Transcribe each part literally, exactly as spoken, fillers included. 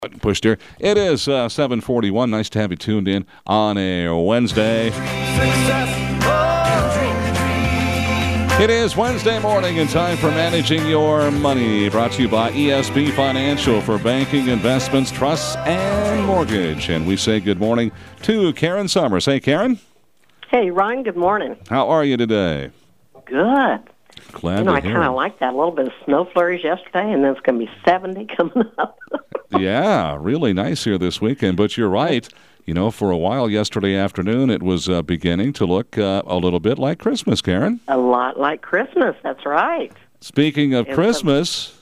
Button pushed here. It is uh, seven forty-one. Nice to have you tuned in on a Wednesday. It is Wednesday morning and time for Managing Your Money. Brought to you by E S B Financial for banking, investments, trusts, and mortgage. And we say good morning to Karen Summers. Hey, Karen. Hey, Ryan. Good morning. How are you today? Good. Glad you know, to I hear kind of it. like that. A little bit of snow flurries yesterday, and then it's going to be seventy coming up. Yeah, really nice here this weekend. But you're right. You know, for a while yesterday afternoon, it was uh, beginning to look uh, a little bit like Christmas, Karen. A lot like Christmas. That's right. Speaking of It's Christmas,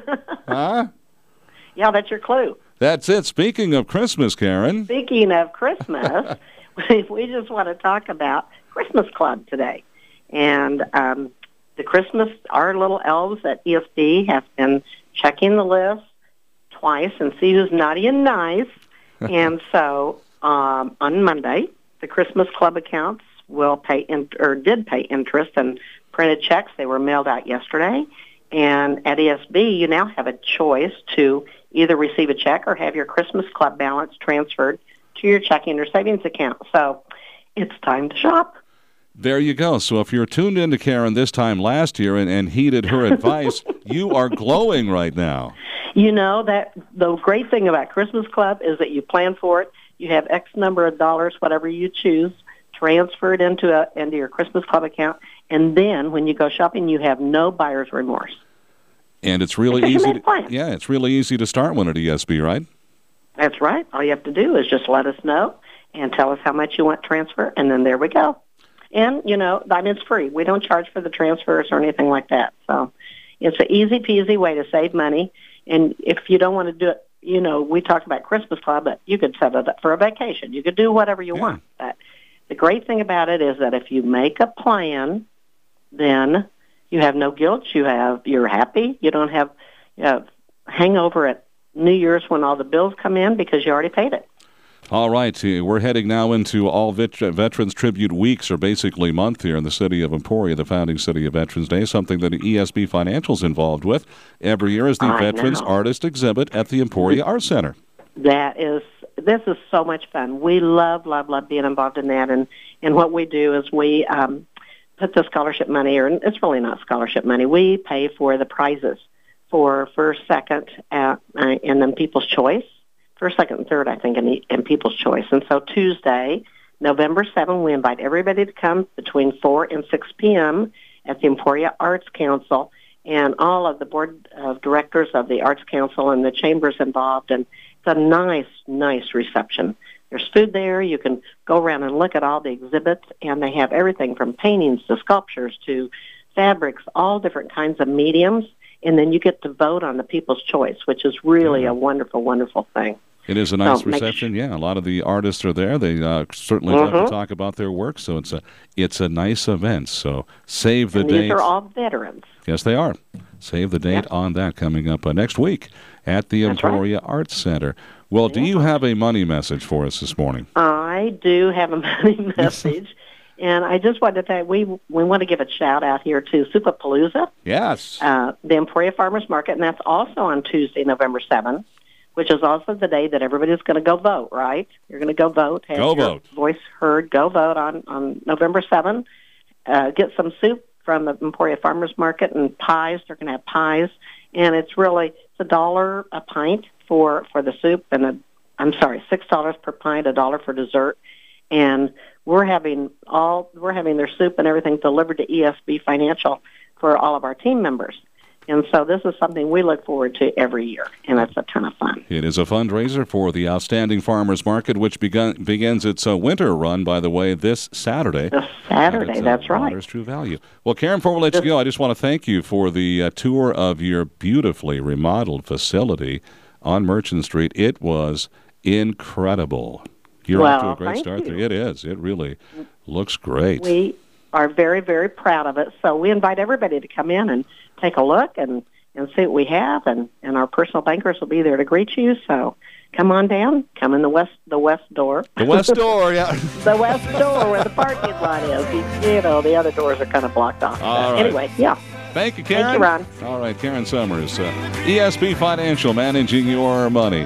huh? Yeah, that's your clue. That's it. Speaking of Christmas, Karen. Speaking of Christmas, we just want to talk about Christmas Club today. And um, the Christmas, our little elves at E S B have been checking the list twice and see who's naughty and nice. And so um, on Monday, the Christmas Club accounts will pay in, or did pay interest and printed checks. They were mailed out yesterday. And at E S B, you now have a choice to either receive a check or have your Christmas Club balance transferred to your checking or savings account. So it's time to shop. There you go. So if you're tuned in to Karen this time last year and, and heeded her advice, you are glowing right now. You know, that the great thing about Christmas Club is that you plan for it. You have X number of dollars, whatever you choose, transfer it into a, into your Christmas Club account, and then when you go shopping, you have no buyer's remorse. And it's really Because you easy made to, a plan. yeah, it's really easy to start one at E S B, right? That's right. All you have to do is just let us know and tell us how much you want transfer, and then there we go. And, you know, I mean, it's free. We don't charge for the transfers or anything like that. So it's an easy-peasy way to save money. And if you don't want to do it, you know, we talked about Christmas Club, but you could set it up for a vacation. You could do whatever you Yeah. want. But the great thing about it is that if you make a plan, then you have no guilt. You have, you're happy. You don't have, you have hangover at New Year's when all the bills come in because you already paid it. All right. uh, We're heading now into all vet- Veterans Tribute Weeks, or basically month here in the city of Emporia, the founding city of Veterans Day, something that E S B Financial's involved with. Every year is the I Veterans know. Artist Exhibit at the Emporia Art Center. That is, this is so much fun. We love, love, love being involved in that. And, and what we do is we um, put the scholarship money, or it's really not scholarship money, we pay for the prizes for first, second, uh, and then People's Choice. First, second, and third, I think, in, in People's Choice. And so Tuesday, November seventh, we invite everybody to come between four and six p.m. at the Emporia Arts Council, and all of the board of directors of the Arts Council and the chambers involved. And it's a nice, nice reception. There's food there. You can go around and look at all the exhibits, and they have everything from paintings to sculptures to fabrics, all different kinds of mediums. And then you get to vote on the People's Choice, which is really Yeah. a wonderful, wonderful thing. It is a nice So make reception. Yeah, a lot of the artists are there. They uh, certainly love Mhm. to talk about their work, so it's a it's a nice event. So save the And date. these are all veterans. Yes, they are. Save the date Yep. on that coming up uh, next week at the That's right. Emporia Arts Center. Well, do you have a money message for us this morning? I do have a money message, and I just wanted to say we we want to give a shout out here to Supapalooza, Yes. uh, the Emporia Farmers Market, and that's also on Tuesday, November seventh, which is also the day that everybody's going to go vote. Right? You're going to go vote. Have Go your vote. Voice heard. Go vote on on November seventh. Uh, get some soup from the Emporia Farmers Market and pies. They're going to have pies, and it's really it's a dollar a pint for for the soup, and a I'm sorry, six dollars per pint, a dollar for dessert, and we're having all we're having their soup and everything delivered to E S B Financial for all of our team members. And so this is something we look forward to every year, and it's a ton of fun. It is a fundraiser for the Outstanding Farmers Market, which begun, begins its uh, winter run, by the way, this Saturday. This Saturday, At its, uh, that's right. Water's True Value. Well, Karen, before we let you go, I just want to thank you for the uh, tour of your beautifully remodeled facility on Merchant Street. It was incredible. You're off to Well, a great thank start you. there. It is. It really looks great. We are very, very proud of it. So we invite everybody to come in and take a look and, and see what we have, and, and our personal bankers will be there to greet you. So come on down. Come in the west the west door. The West Door, yeah. The west door where the parking lot is. You, you know, the other doors are kind of blocked off. All But right. Anyway, yeah. Thank you, Karen. Thank you, Ron. All right, Karen Summers, uh, E S B Financial, managing your money.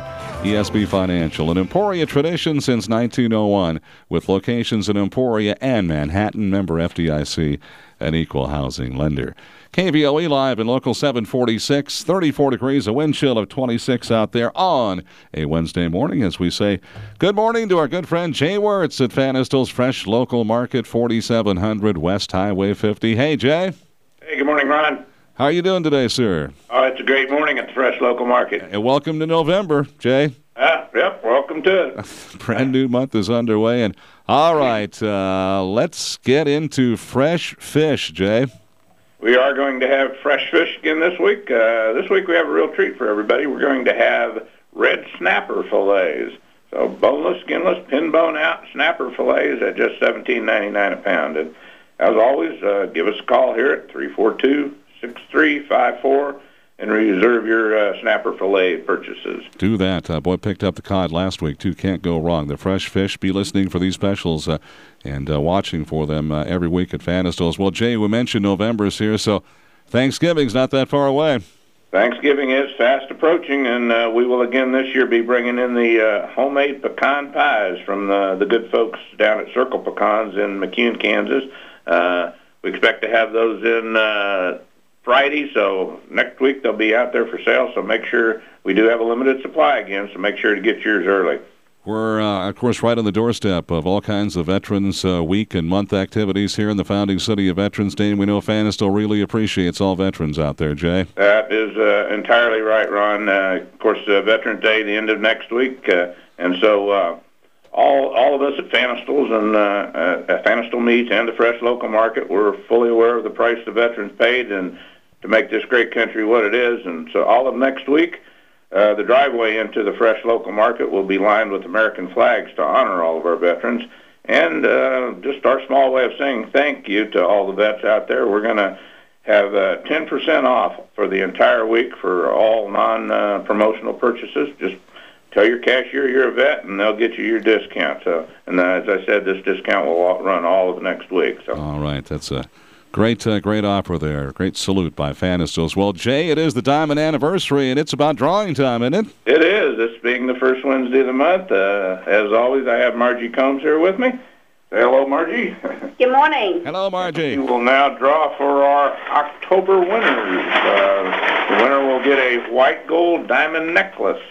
E S B Financial, an Emporia tradition since nineteen oh one, with locations in Emporia and Manhattan, member F D I C, an equal housing lender. K V O E live in local seven forty-six, thirty-four degrees, a wind chill of twenty-six out there on a Wednesday morning as we say good morning to our good friend Jay Wertz at Fanistle's Fresh Local Market, forty-seven hundred West Highway fifty. Hey, Jay. Hey, good morning, Ron. How are you doing today, sir? Oh, it's a great morning at the Fresh Local Market. And welcome to November, Jay. Ah, yep, welcome to it. Brand new month is underway. And all right, uh, let's get into fresh fish, Jay. We are going to have fresh fish again this week. Uh, this week we have a real treat for everybody. We're going to have red snapper fillets. So boneless, skinless, pin bone out snapper fillets at just seventeen ninety-nine a pound. And as always, uh, give us a call here at three four two, six three five four and reserve your uh, snapper fillet purchases. Do that. Uh, boy picked up the cod last week, too. Can't go wrong. The fresh fish. Be listening for these specials uh, and uh, watching for them uh, every week at Fanistle's. Well, Jay, we mentioned November's here, so Thanksgiving's not that far away. Thanksgiving is fast approaching, and uh, we will again this year be bringing in the uh, homemade pecan pies from the, the good folks down at Circle Pecans in McCune, Kansas. Uh, we expect to have those in uh, Friday, so next week they'll be out there for sale, so make sure we do have a limited supply again, so make sure to get yours early. We're, uh, of course, right on the doorstep of all kinds of Veterans uh, Week and month activities here in the founding city of Veterans Day, and we know Fanistle really appreciates all veterans out there, Jay. That is uh, entirely right, Ron. Uh, of course, uh, Veterans Day, the end of next week, uh, and so uh, all all of us at Fanistle's and uh, uh, at Fanistle Meats and the Fresh Local Market, we're fully aware of the price the veterans paid and to make this great country what it is. And so all of next week, uh, the driveway into the Fresh Local Market will be lined with American flags to honor all of our veterans. And uh, just our small way of saying thank you to all the vets out there. We're going to have uh, ten percent off for the entire week for all non-promotional uh, purchases. Just tell your cashier you're a vet, and they'll get you your discount. So, and uh, as I said, this discount will run all of next week. So. All right, that's a Great, uh, great offer there. Great salute by Fanistle's. Well, Jay, it is the diamond anniversary, and it's about drawing time, isn't it? It is. This being the first Wednesday of the month. Uh, as always, I have Margie Combs here with me. Say hello, Margie. Good morning. Hello, Margie. We will now draw for our October winners. Uh, the winner will get a white gold diamond necklace.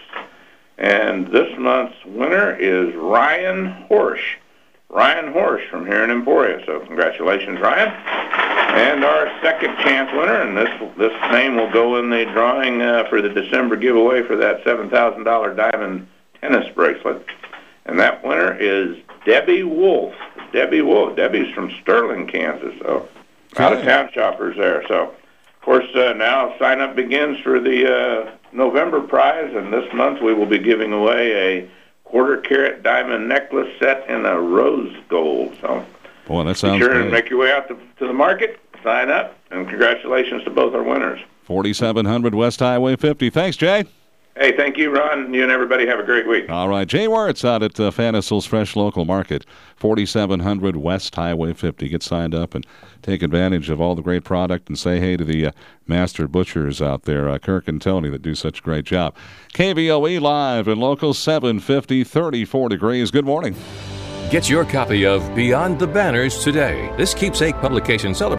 And this month's winner is Ryan Horsch. Ryan Horsch from here in Emporia. So congratulations, Ryan. And our second chance winner, and this this name will go in the drawing uh, for the December giveaway for that seven thousand dollars diamond tennis bracelet. And that winner is Debbie Wolf. Debbie Wolf. Debbie's from Sterling, Kansas. So okay. Out-of-town shoppers there. So, of course, uh, now sign-up begins for the uh, November prize, and this month we will be giving away a quarter-carat diamond necklace set in a rose gold. So, boy, that sounds be sure great. and make your way out to, to the market, sign up, and congratulations to both our winners. forty-seven hundred West Highway fifty. Thanks, Jay. Hey, thank you, Ron. You and everybody have a great week. All right. Jay Wertz out at uh, Fanistle's Fresh Local Market, forty-seven hundred West Highway fifty. Get signed up and take advantage of all the great product and say hey to the uh, master butchers out there, uh, Kirk and Tony, that do such a great job. K V O E live in local seven fifty, thirty-four degrees. Good morning. Get your copy of Beyond the Banners today. This keepsake publication celebrates